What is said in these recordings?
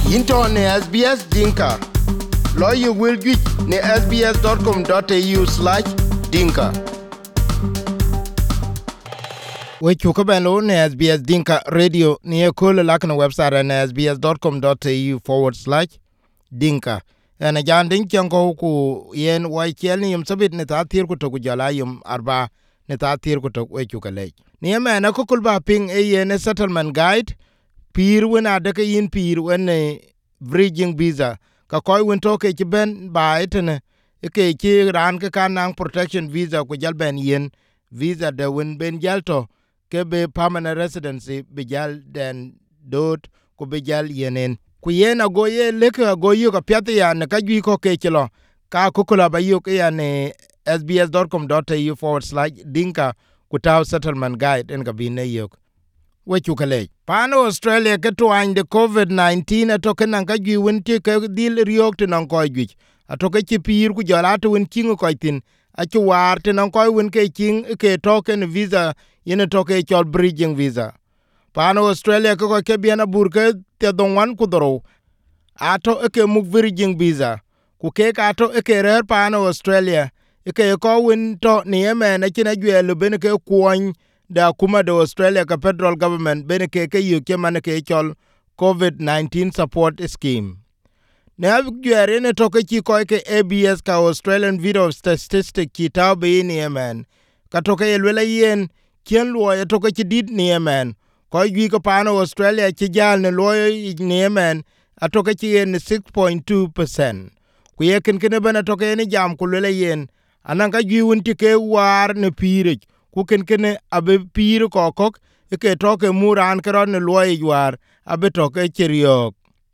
Into ne SBS Dinka. Lawyer will get ne sbs.com.au/dinka. We chuka belo ne SBS Dinka Radio ne kola lakna website ne sbs.com.au/dinka. Ana jandin chango ku yen wai kelni yum sabit ne tatir ku to ku jala yum arba ne tatir ku to we chuka le. Ne mena ko kulba ping e yen settlement guide pir wena de yin pir wene bridging visa ka koy won to ke ben ba etene ke ki ran ke kanang protection visa ku jal ben yen visa de won ben jalto ke be permanent residency be jal den dot ku be jal yenen ku yen ago ye leke ago yu ka pyati ya ne ka gi ko ke kilo ka ku kula ba yu ke ya ne sbs.com.au/dinka ku taw settlement guide en ka bi ne yok we chukale pano Australia ke twany de COVID-19 atoke nan ka gi wonti ke dil riok te nan ko gi atoke ti pir ku jala to won kingo ko tin a ti war te nan ko won ke king ke token visa yene toke chol bridging visa pano Australia ko ke biana burke te don wan ku doro ato ke muk bridging visa ku ke ka to ke rer pano Australia ke ko won to ni yemen na kina gwelo ben ke kwon da kuma da Australia ka federal government bene ke yuke man ke chol COVID-19 support scheme. Ne avgere ne toke chi ko ke ABS ka Australian Bureau of Statistics ki taw be ni yemen. Ka toke yelwela yen kien lo ya toke chi dit ni yemen. Ko gi ko pano Australia chi jal ne lo ni yemen atoke chi yen 6.2%. Ku ye ken bana toke ni jam ku le yen anan ka gi wonti ke war ne pire ku ken abe pir kokok ke toke muran keron ne loy war abe toke chiriok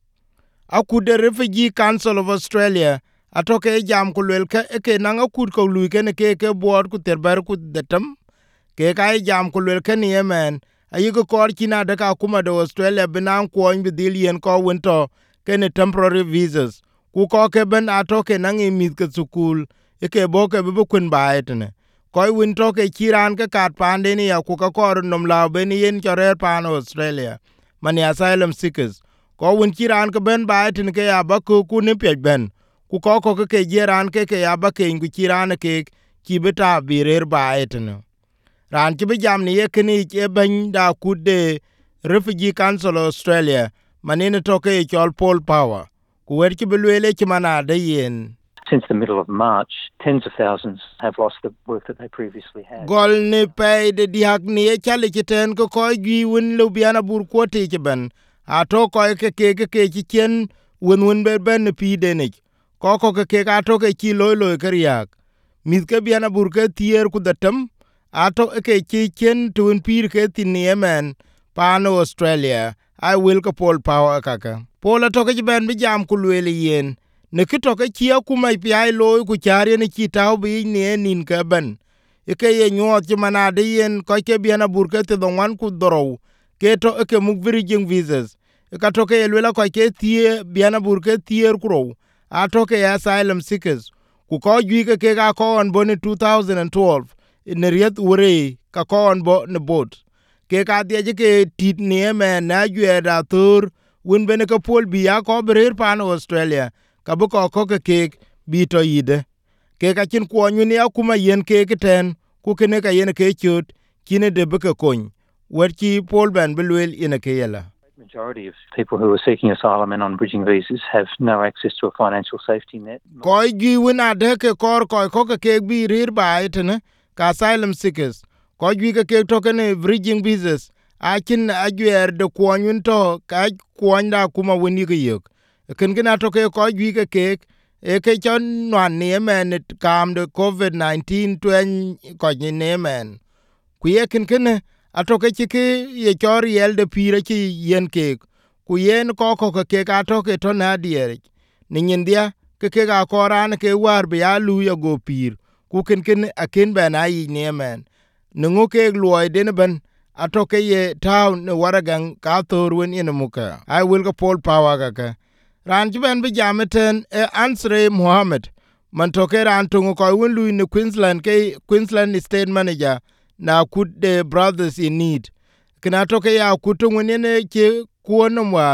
akude refugee council of Australia atoke jam kulwel ke nanga kud ko lu ke board ku terbar ku detam ke kai jam kulwel ke ni yemen ayigo kor kina de ka kuma de Australia binan ko bi dilien ko wonto ken temporary visas ku ko ke ben atoke nangi mit ke sukul ke boke be kun baetne koy win to ke chiran ke kat pande ni ya ku ka kor nom la ben yen chorer pan Australia mani asylum seekers ko win chiran ke ben ba tin ke ya ba ku ni pe ben ku ko ke jiran ke ya ba ke ngu chiran ke ki beta birer ba etin ran ki be jam ni ye kini ke ben da ku de refugee council Australia mani ne to ke chol Paul Power ku wer ki belwele ki mana de yen. Since the middle of March, tens of thousands have lost the work that they previously had. Gol ne pay de diak ni e chale kiten ko gi win lubiana bur ko te ben a to ko ke chen win ben pi de ne ko ke ka to ke ki lo kriak mit ke biana bur ke tier ku datam a to ke chen tun pir ke tin yemen pano Australia I will ko Paul Power kaka Paul to ke ben bi jam ku le yen ne kitoke chia kuma pi lo ku chari ne kitao bi ne nin ka ban ke ye nyot mana de yen ko ke biana burke te don wan ku doro ke to ke muk bridging visas ka to ke lela ko ke tie biana burke tier kro a to ke asylum seekers ku ko gi ke ga ko on boni 2012 in riet ure ka ko on bo ne bot ke ka de ke tit ne me na gwe da tur win bene ka pol bi ya ko brer pan Australia ka bu ko ke bi to yide ke ka chin ko nyu ne akuma yen ke ten ku kene ka yen ke chut kine de bu ke kon wer ki Paul ben belwel ine ke yela. Majority of people who are seeking asylum and on bridging visas have no access to a financial safety net. Ko gi wina de ke kor ko ke bi rir ba itene ka asylum seekers ko gi ke to ke bridging visas akin agwer de ko nyun to ka ko nda kuma woni ke yok ken gina to ke ko gi ke e ke chon nwan ne men kam de COVID-19 twen ko ni ne men ku ye ken atoke ke ye chor yel de pire ki yen ke ku yen ko ke ka to ke to na dier ni ndia ke ga koran ke war be alu ya go pir ku ken akin ben ai ne men nungu ke loy den ben atoke ye town ne waragan ka torwen in muka I will go Paul Power ka ran ben be jameten e ansre Mohammed man toke ran tungu ko won lu in Queensland state manager na kud the brothers in need kina toke ya kutu ne ke kuonum war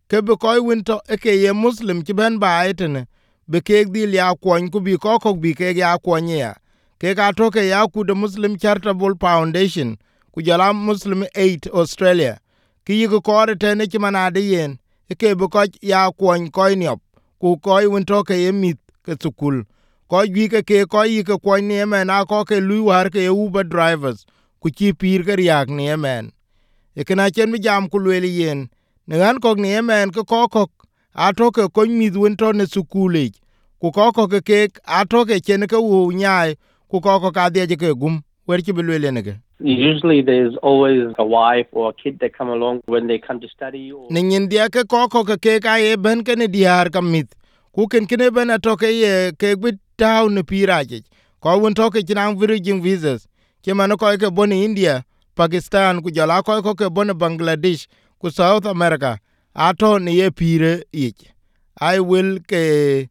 ke be koy winto e ke ye muslim ci ben baetene be ke dil ya kwon ku bi ko bi ke ya kwon ya ke ka to ke ya ku the Muslim Charitable Foundation ku jala Muslim Aid Australia ki yi ko re ne ci manade yen e ke be ko ya kwon koy niop ku koy winto ke ye mit ke sukul ko gi ke ko yi ke kwon ne men a ko ke lu war ke Uber drivers ku ci pir ke riak ne men e kana chen mi jam ku le yen ne an ko ne men ko atoke ko mit winto ne sukule ku ko ke atoke chen ke wu nyai ku ko ka de ke gum wer ci belwele ne ke. Usually there's always a wife or a kid that come along when they come to study. Ne nyin dia ke ko ke ka ye ben ke ne diar kamit ku ken kene ben atoke ye ke bit taw ne piraje ko won toke tinang virgin visas ke man ko ke boni India, Pakistan ku jala ko ke boni Bangladesh ku South America ato ne ye pire ich I will ke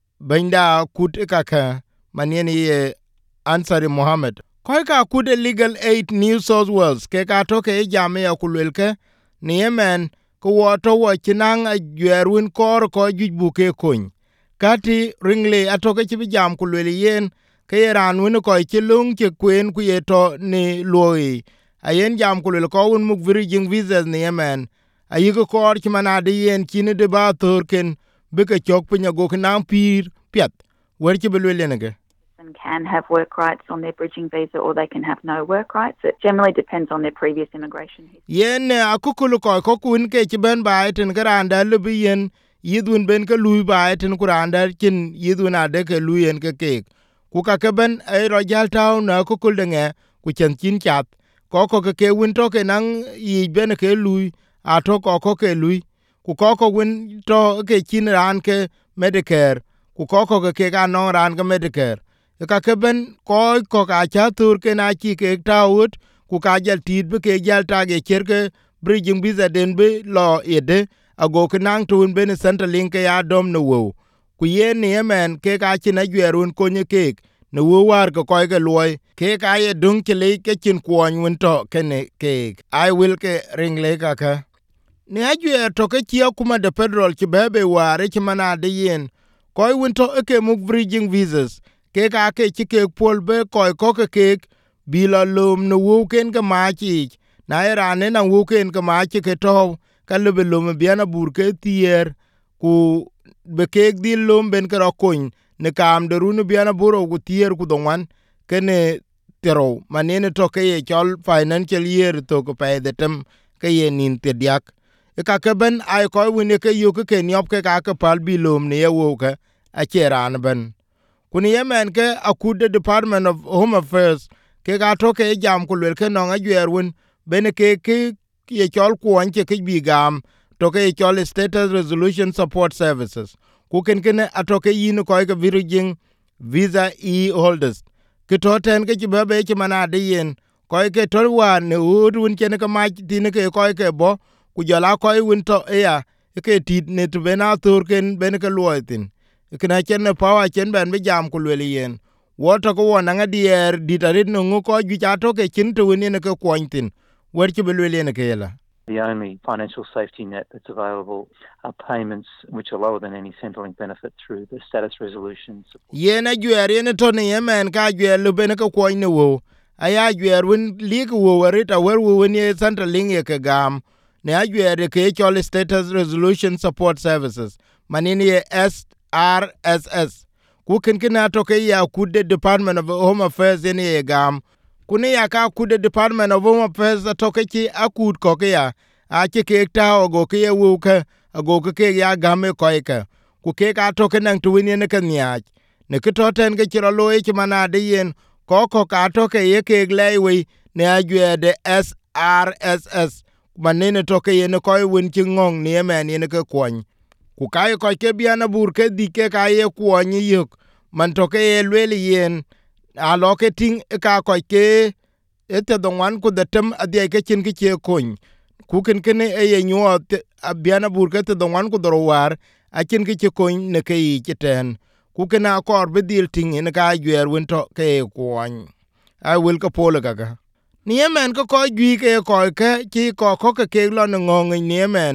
benda kut ka manyen ye Ansari Mohammed ko ka kude Legal Aid New South Wales ke ka to ke jame ya kulwel ke ni yemen ko woto wo kinang a gwerun kor ko jubu ke kun kati ringle atoke ci jam kulwel yen ke ran won ko ci lung ci kwen ku yeto ni loyi ayen jam kulwel ko un muk virgin visas ni yemen ayi ko kor ci manade yen kine de ba torken be ke chok pinya go nang pir piat wer ci belwel ne can have work rights on their bridging visa or they can have no work rights. It generally depends on their previous immigration history. Yen akukulu ko kun ke ci ben baiten garanda lubi yen yidun ben ke lui baiten kuranda kin yidun ade ke luyen ke ku ka ke ben ay rojal taw na kukul denge ku chen chin chat ko ke win to ke nang yi ben ke lui ato ko ke lui ku ko win to ke chin ran ke Medicare ku ko ke ga no ran ke Medicare ka ke ben ko ka cha tur ke na chi ke tawut ku ka jal tit be ke jal ta ge cherke bridging visa den be lo ede ago ke nang tun ben center link ya dom no wo ku ye ni yemen ke ka chi na gwerun ko nye ke no wo war ko ke loy ke ka ye dung ke le ke chin kwon won to ke ne ke I will ke ring le ka ne ajwe to ke chi kuma de federal ki bebe ware ki mana de yen ko won to ke muk bridging visas ke ka ke ci ke pol be koy ko ke bi la lum no wu ken ke ma ci na era ne na wu ken ke ma ci ke to ka le be lum bi na bur ke tier ku be ke di lum ben ke ro kun ne kam de runu bi na buro ku tier ku donwan ke ne tero manene to ke ye chol financial year to ko pe de tem ke ye nin te diak e ka ke ben ai ko woni ke yu ke nyop ke ka ke pal bi lum ne ye wu ke a cheran ben kuni yemen ke akude Department of Home Affairs ke ga to ke jam kulwel ke no agwerun bene ke ye chol kuon ke bi gam to ke chol Status Resolution Support Services ku ken atoke yin ko ke virgin visa holders ke to ten ke bebe ke manade yen ko ke to wan ne udun ke ne ka ma tin ke ko ke bo ku jala ko win to ya ke tit ne to bena turken bene ke luotin kina chen power chen ben be jam ku le yen woto ko wona ngadier ditarit no ko ju chato ke chin to ne ke kwontin wer ki be le ne ke la. The only financial safety net that's available are payments which are lower than any Centrelink benefit through the status resolution. Yena gwer yene to ne yemen ka gwer lu ben ke kwon ne wo aya gwer win lig wo werita wer wo ne Centrelink ye ke gam ne agwer ke chol Status Resolution Support Services manini ye RSS ku ken to ke ya kude Department of Home Affairs ne gam kuni ya ka kude Department of Home Affairs to ke ki akud ko ke ya a ke ta ogo ke wu ke ago ke ya game ko ke ku ke ka to ke nang tu ne ke nya ne ke to ten ke ro lo e mana de yen ko ka to ke ye ke glewe ne agwe de SRSS manene to ke ne ko win chi ngong ne men ne ke kwon ku kai ko ke biana bur ke di ke ka ye kwon yuk man to ke lwel yen a lo ke ting ka ko ke ete don wan ku de tem adi ke chin ke che kun ku ken e ye nyu biana bur ke te don wan ku dro war a chin ke che kun ne ke yi ten ku ken a kor be dil ting ne ka gwer win to ke kwon I will ka pole ka ni yemen ko gi ke ki ko ke lo ngong ni yemen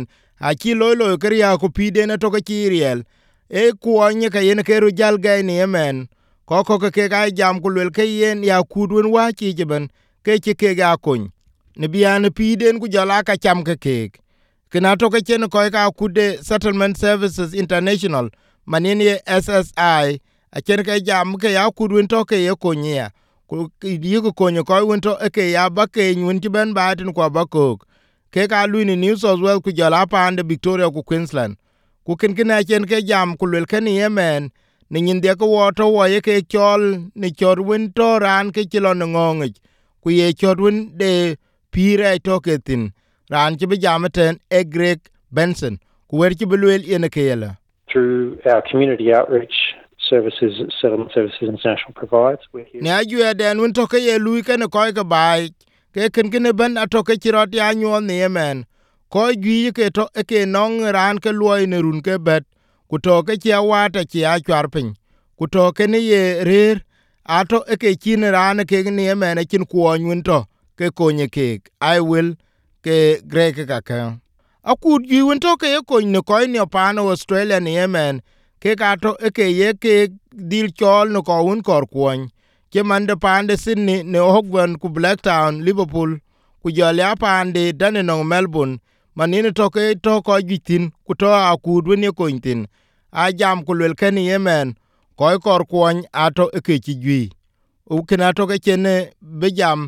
a chi loy ke ria ko pide na to ke riel e kuonye ka yen ke ru jal ga ni yemen ko ke ga jam ku lel ke yen ya kudun wa chi jiben ke ga kun ne bian piden ku jala ka cham ke kina to ke chen ko ka kude Settlement Services International manini SSI a chen ke jam ke ya kudun to ke ye kunya ku yi ko konyo ko won to ke ya ba ke nyun ti ben ba tin ko ba ko ke ka lu ni New South Wales ku jala pa ande Victoria ku Queensland ku ken chen ke jam ku lel ken Yemen ni nyin de ko woto wo ye ke chol ni chor win to ran ke chilo ngong ku ye chor win de pire to ke tin ran ci bi jamaten e Greg Benson ku wer ci belwel ene ke yela through our community outreach services that Settlement Services International provides. Ne aju den won to ke ye lui ken ko ke bai ke ken ben atoke ci rot ya nyu ne Yemen ko gi ke to e ke nong ran ke loy ne run ke bet ku to ke ci awata ci a chwar pin ku to ke ne ye rer ato e ke kin ran ke ne Yemen kin ko nyun to ke konye ke I will ke Greg ka akud gi won to ke ko ne ko ne pa no Australia ne Yemen ke ka to e ke ye ke dil chol no ko un kor kwon ke mande pande Sydney ne Hogwarts ku Blacktown Liverpool ku jala pande Dandenong Melbourne manine to ke to ko gitin ku to akud woni ko tin a jam ku lel ken Yemen ko kor kwon ato e ke ci gi u kina to ke ne be jam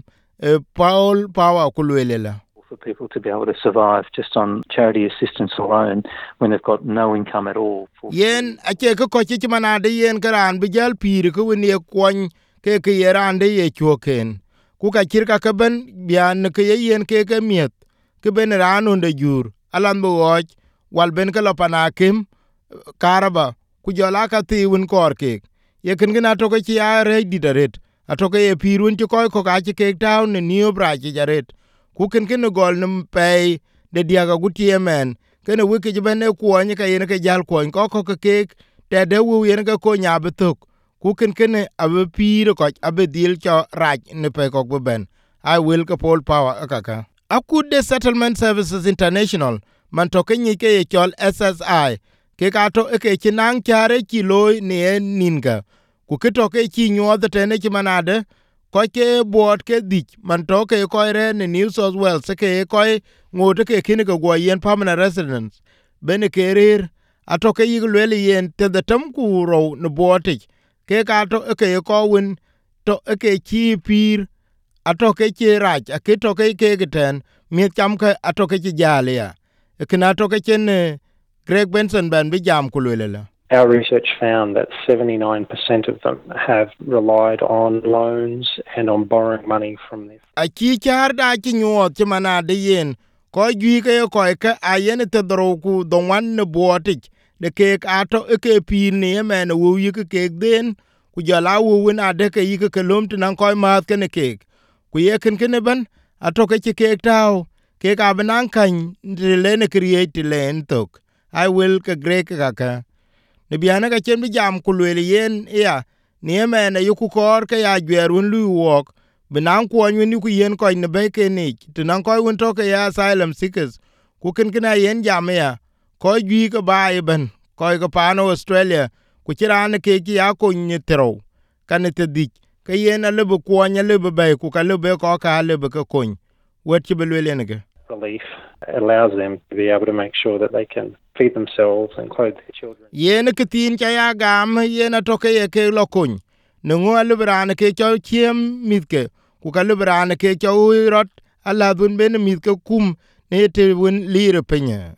Paul Power ku lelela for people to be able to survive just on charity assistance alone when they've got no income at all. Yen ache ko ci manade yen karan bi jal pir ko woni kwon ke yerande ye choken ku ka kirka ka ben bian ke yen ke miet ke ben ranu de jur alan bo wal ben ka lopana kim karaba ku jola ka ti won kor ke ye ken gina to ke ci are didaret atoke ye pirun ci ko ka ci ke town ne new bra ci jaret ku ken gol num pay de diaga gutie men ken wike je ben ko ni ka yen ke jal ko ke te de wu yen ka ko nya betok ku ken abe pir ko abe dil cho raj ne pe ko ben I will ka Paul Power akaka akud de Settlement Services International man to ke ni ke chol SSI ke ka to ke chinang chare ki loy ne ninga ku ke to ke chi nyo de tene chi manade ko ke board ke dik man to ke ko re ne New South Wales ke ko ngote ke kin ko go yen permanent residents ben ke rer ato ke yigwel yen te the tam ku ro ne board ke ka to ke ko win to ke chi pir ato ke chi raj ke to ke ten mi cham ke ato ke chi jalia kina to ke chen Greg Benson ben bi jam ku lelela. Our research found that 79% of them have relied on loans and on borrowing money from their a chi char da chi nyuot chi mana de yen ko gi ke a yen te dro ku don wan ne botik de ke ato ke pi ni men wo yi ke den ku jala wo wina de ke yi ke lom tin ko ma ke ne ke ku ye ken ban ato ke ke taw ke ka banan kan le ne create len tok I will ke Greg ka ne biana ka chen bi jam ku le yen ya ni men yu ku kor ke ya gwerun lu wok binan ko ni ku yen ko ne be ke ni tinan ko won to ke ya asylum seekers ku ken yen jam ya ko gi ka ba ben ko ga pano Australia ku chiran ke ki ya ko ni tro kan te dik ke yen le bu ko nya le be ku ka le be ko ka le be ko kon wet ti be le ne relief allows them to be able to make sure that they can feed themselves and clothe their children. Yen ke tin cha ya gam yen to ke ke lo kun ne ngo le bran ke cho chiem mitke ku ka le bran ke cho rot ala dun ben mitke kum ne te won lire penya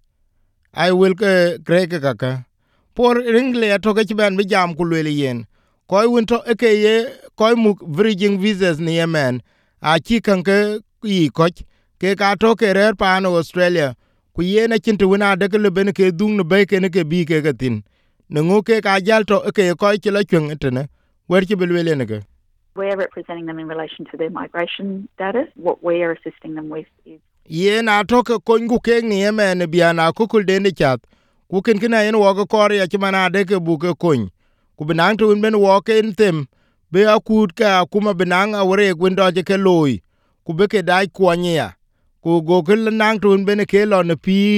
I will ke Greg ka por ringle to ke ban bi jam ku le yen ko won to ke ye ko mu bridging visas ne Yemen a chi kan ke yi ko ke ka to ke rer pa no Australia ku yena chintu wina de ke ben ke dung no be ke ne ke bi ke tin ne ngo ke ka jal to ke ko ti la chung etene wer ti belwele ne ke We're representing them in relation to their migration status. What we are assisting them with is yena to ke ko ngu ke ni Yemen biana ku kul de ne chat ku ken kina yen wo ko kor ya ti mana de ke bu ke kun ku binang tu ben wo ke tem be akut ka kuma binang awre gwindo je ke loy ku be ke dai kwanya ku go ke nang tu ben ke lo ne pir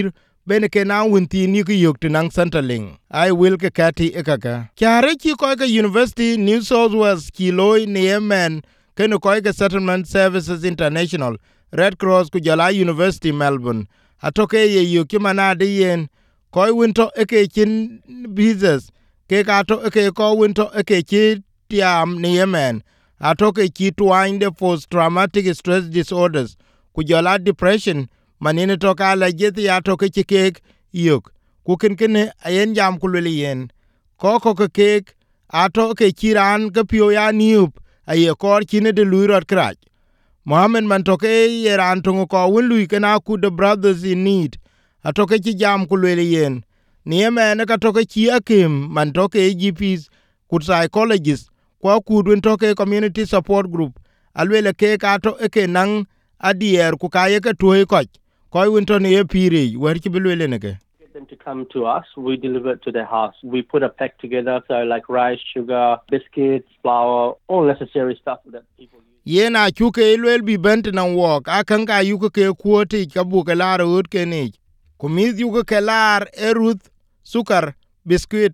bene ke na wunti ni ku yok tinang Centerlink ai will ke kati ekaka kyare ki ko ke University New South Wales ki loy ni yemen ken ko ke Settlement Services International Red Cross ku jala University Melbourne atoke ye yoki manade yen ko winto eke kin visas ke kato eke ko winto eke ki tiam ni yemen atoke ki twinde post traumatic stress disorders ku jala depression manine toka la jeti ya toke chikek yok ku ken ayen jam kulele yen ko kek ato ke kiran ke pio ya niup aye kor kine de luirot krach Mohammed man toke yeran tongo ko wului kana ku the brothers in need atoke chi jam kulele yen nieme ne ka toke chi akim man toke GPs ku psychologists kwa ku dun toke community support group alwele ke ato eke nang adier ku kaye ke tuwe koch koi winton ye piri wer ki bilwele neke Get them to come to us. We deliver it to their house. We put a pack together, so like rice, sugar, biscuits, flour, all necessary stuff that people use. ye na chuke ilwel bi bent na wok akan ka yuke ke kuoti ka buke lar ut ke ni kumiz yuke ke lar eruth sukar biscuit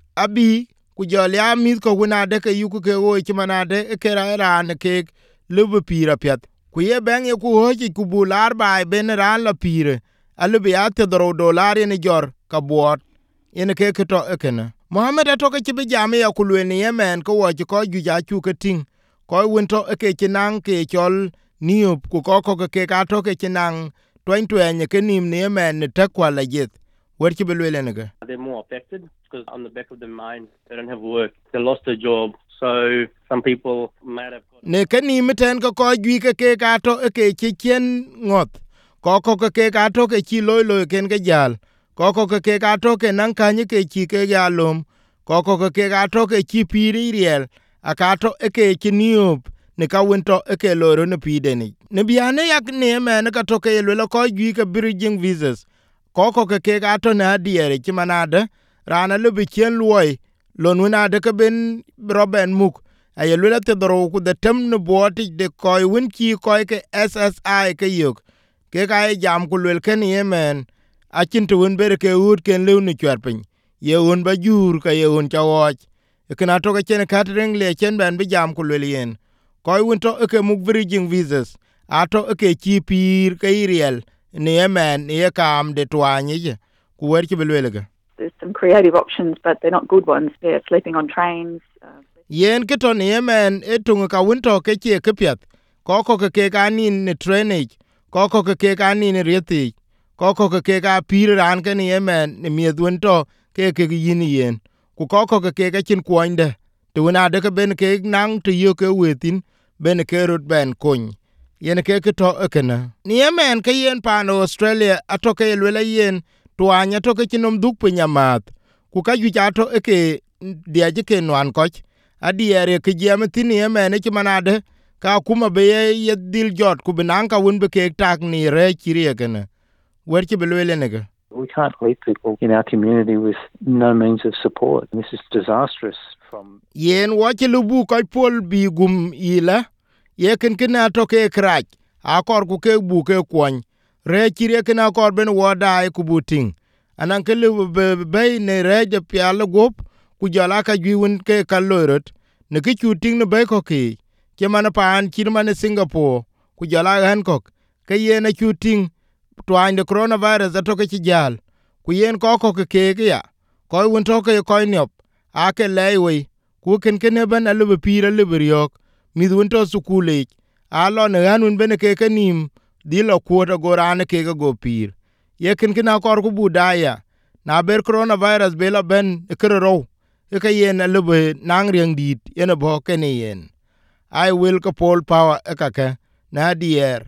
abi ku jolya miz ko wina de ke yuke ke o chimanade ke ran ke lubu pira pyat ku ye ben ye ku hoji ku bular bai ben ran la pire alubi ate $1 ni jor ka buot ene ke to ekene Mohammed atoke chibi jame ya kulweni yemen ko wo ko juja chuke ting ko winto eke chinang ke chol niup ku ko ke ka toke chinang twenye ke nim ni yemen ne takwa la jet wer chi belwele nege They're more affected because on the back of their mind, they don't have work. They lost their job. So some people might have got... ne ke nim ten ko jwi ke ka to eke chichen ngot ko ke ka to ke chi loy ken ke jal ko ke ka to ke nan kanye ke chi ke galom ko ke ka to ke chi piri riel akato eke chiniup ne ka winto eke loro ne pideni ne biane yak ne men ka to ke lelo ko jwi ke bridging visas ko ke ka to na diere chimanade rana lu bi chen loy lonuna de ke ben roben muk ay lelo te dro ku de tem ne boti de ko win ki ko ke SSI ke yok ke ka jam ku lel ken yemen akin to win ber ke ut ken lew ni chwarpin ye won ba jur ka ye won chawoch ekena to ke chen katreng le chen ben bi jam ku lelien koy winto eke muk bridging visas ato eke chi pir ke iriel ni yemen ni kam de twanye ku wer ki belwelege There's some creative options, but they're not good ones. They're sleeping on trains. yen ke to ni yemen etung ka winto ke che ke pyat ko ke kanin ne trainage ko ke kanin rieti ko ke ka pir ran ke ni yemen ni miedwento ke yin yen ku ko ke chin kwande to na de ke ben ke nang to yo ke wetin ben ke rut ben kun yen ke to ekena ni yemen ke yen pan Australia atoke lwela yen to anya to ke chinom duk pinyamat ku ka ju to eke dia je ke nwan koch adiere ke jam tin yemen ke manade ka kuma be ye dil jot ku binan ka won be ke tak ni re chiri ekena wer ki belwele nege We can't leave people in our community with no means of support. This is disastrous from... yen wache lubu koy pol bi gum ila ye ken atoke krach akor ku ke bu ke kwon re chire ken akor ben woda ku buting anan ke lu be ne re je pial gop ku jala ka giwun ke kalorot ne ke chuting ne be ko ki ke man pan chir man Singapore ku jala Hancock ke ye na chuting twine coronavirus atoke chi jal ku yen ko ke ya ko won toke ko nyop ake lewe ku ken ban alu pira libriok midun to sukule alo ne anun bene ke kanim dilo kuota gorane ke go pir ye ken akor ku budaya na ber coronavirus bela ben ekero e ka yen alu nang riang dit yen bo ken yen I will ko pol power ekaka na dier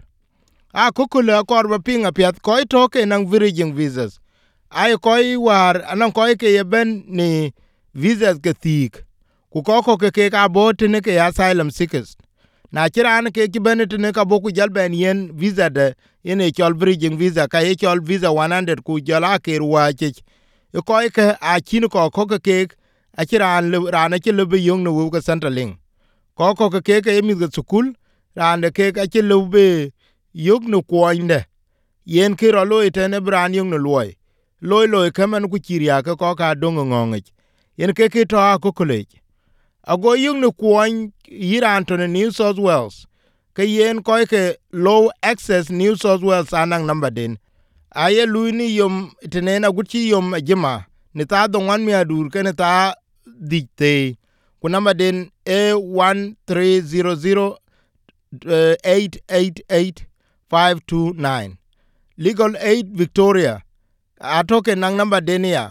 a kukule akor ba pinga piat ko toke nang virgin visas ai koi war anan koi ke ben ni visas ke tik ku ke ka bot ne ke asylum seekers na kiran ke ki benet ne ka boku jalben yen visa de ene chol bridging visa ka ye chol visa 100 ku jala ke ruache e koi ke a chin ko ke a kiran rana ke lebe yong no wo ka Centerlink ko ke mi ga sukul rana ke ka ke lebe yog no kwande yen ke ro lo itene bran yong no loy loy kaman ku chiria ka ko ka dongo ngongich yen ke to ko kolej ago yung ne kwon yiran to New South Wales ke yen ko ke low access New South Wales anang number den aye luini yom tenena guchi yom jema ne ta donwan mi adur ke ne ta dikte ku number den A1300 888-529. Legal Aid Victoria. Atoke nang number denia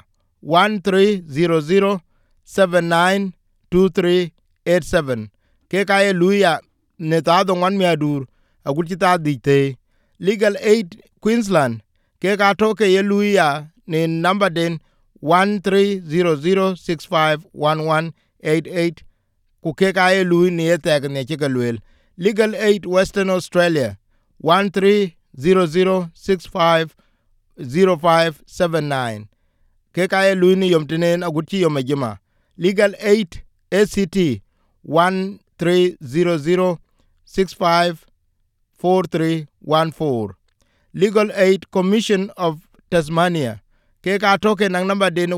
1300-792387. Ke kaya luya netado ngwan miadur aguchita dite. Legal Aid Queensland. Ke atoke ye luya ne number den 1300-651188. Ku ke kaya luya ne etek ne chika luel. Legal Aid Western Australia 1300-650579. Ke kaya luini yom tenen aguchi yom ajima. Legal Aid ACT 1300-654314. Legal Aid Commission of Tasmania. Ke ka toke nang number den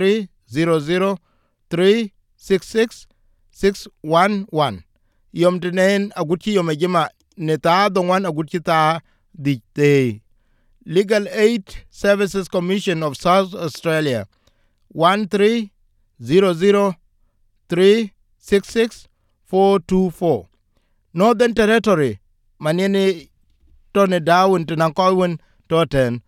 1300-366-611. Yom tenen aguchi yom ajima neta dongwan aguchi ta dikte. Legal Aid Services Commission of South Australia 1300-366-424. Northern Territory manene tone dawun tenankowun toten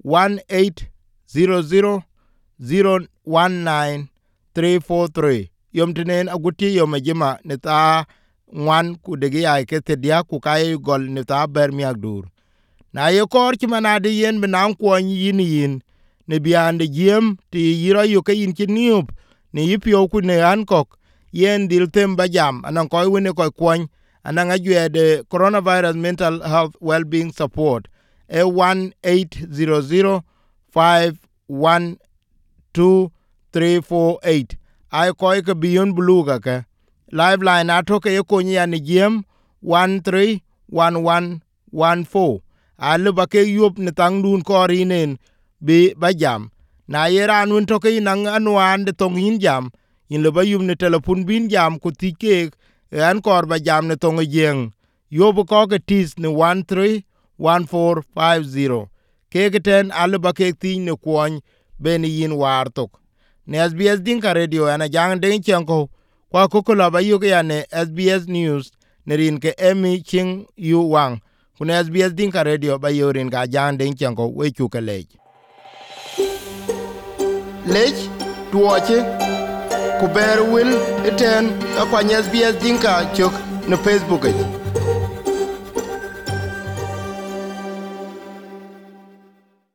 1800-019-343. Yom tenen aguchi yom ajima neta ngwan ku degi ay ke tedia ku kay gol ne ta ber mi agdur na ye kor ci manade yen benan ko yin ne biande jem ti yiro yu ke yin ci niup ne yipyo ku ne ankok yen dil tem bajam anan koy wone koy kwon anan ajwede coronavirus mental health well-being support a 1-800-512-348 ay koy ke beyond blue ka Liveline atoke yekonyi ya ni GM 131114. Aluba ke yup ni tangdun korinen bi bajam. Na yera anun toke inang anuan de tong hin jam. In luba yum ni telepon bin jam kutike an kor bajam ni tong jeng. Yobu koke tis ni 131450. Keke ten aluba ke tin ni kwony beni yin wartok. Ni SBS Dinka Radio ana jang den chenko. Kwa kukola ba yuke ya ne SBS News nerin ke Emi Ching Yu Wang. Kuna SBS Dinka Radio ba yorin ka jang den chanko we chuka lej. Lej, tuwache, kuber wil eten kwa SBS Dinka chok na Facebook.